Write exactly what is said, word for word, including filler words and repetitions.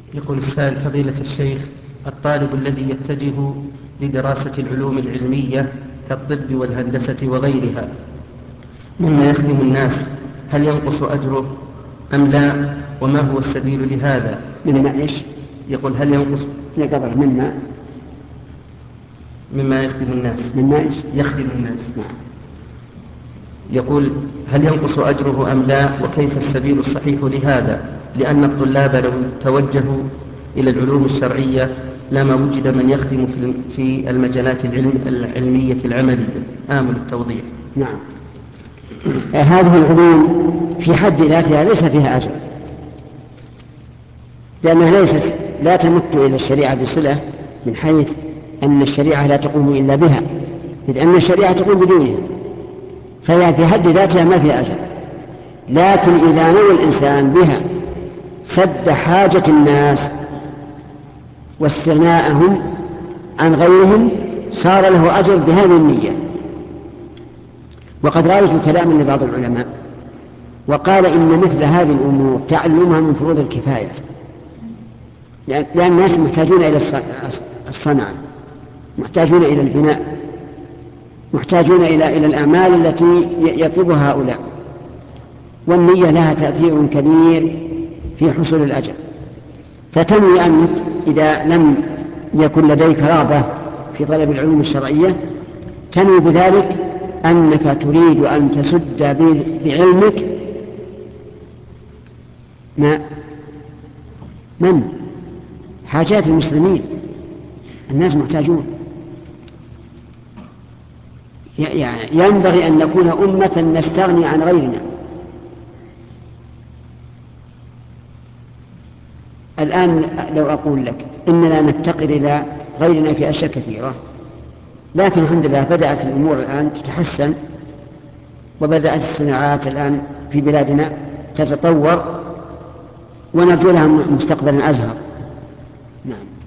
يقول السائل: فضيلة الشيخ، الطالب الذي يتجه لدراسة العلوم العلمية كالطب والهندسة وغيرها مما يخدم الناس، هل ينقص أجره أم لا؟ وما هو السبيل لهذا؟ مما إيش؟ يقول: هل ينقص يقبل مما مما يخدم الناس مما إيش؟ يخدم الناس. نعم. يقول: هل ينقص أجره أم لا؟ وكيف السبيل الصحيح لهذا؟ لأن الطلاب لو توجهوا إلى العلوم الشرعية لما وجد من يخدم في المجالات العلمية العملية. آمل التوضيح. نعم. هذه العلوم في حد ذاتها ليس فيها أجر، لأنها ليست لا تمت إلى الشريعة بصلة، من حيث أن الشريعة لا تقوم إلا بها، إذ أن الشريعة تقوم بدونها، فهي في حد ذاتها ما فيها أجر. لكن إذا نوى الإنسان بها سد حاجة الناس واستغناءهم عن غيرهم صار له أجر بهذه النية. وقد رأيت كلاما لبعض العلماء وقال إن مثل هذه الأمور تعلمها من فروض الكفاية، لأن الناس محتاجون إلى الصنعة، محتاجون إلى البناء، محتاجون إلى إلى الأعمال التي يطلبها هؤلاء، والنية لها تأثير كبير في حصول الأجر. فتنوي أنت إذا لم يكن لديك رغبة في طلب العلوم الشرعية، تنوي بذلك أنك تريد أن تسد بعلمك ما من حاجات المسلمين. الناس محتاجون، يعني ينبغي أن نكون أمة نستغني عن غيرنا. الآن لو أقول لك إننا نفتقر إلى غيرنا في أشياء كثيرة، لكن الحمد لله بدأت الأمور الآن تتحسن، وبدأت الصناعات الآن في بلادنا تتطور، ونرجو لها مستقبلا أزهر. نعم.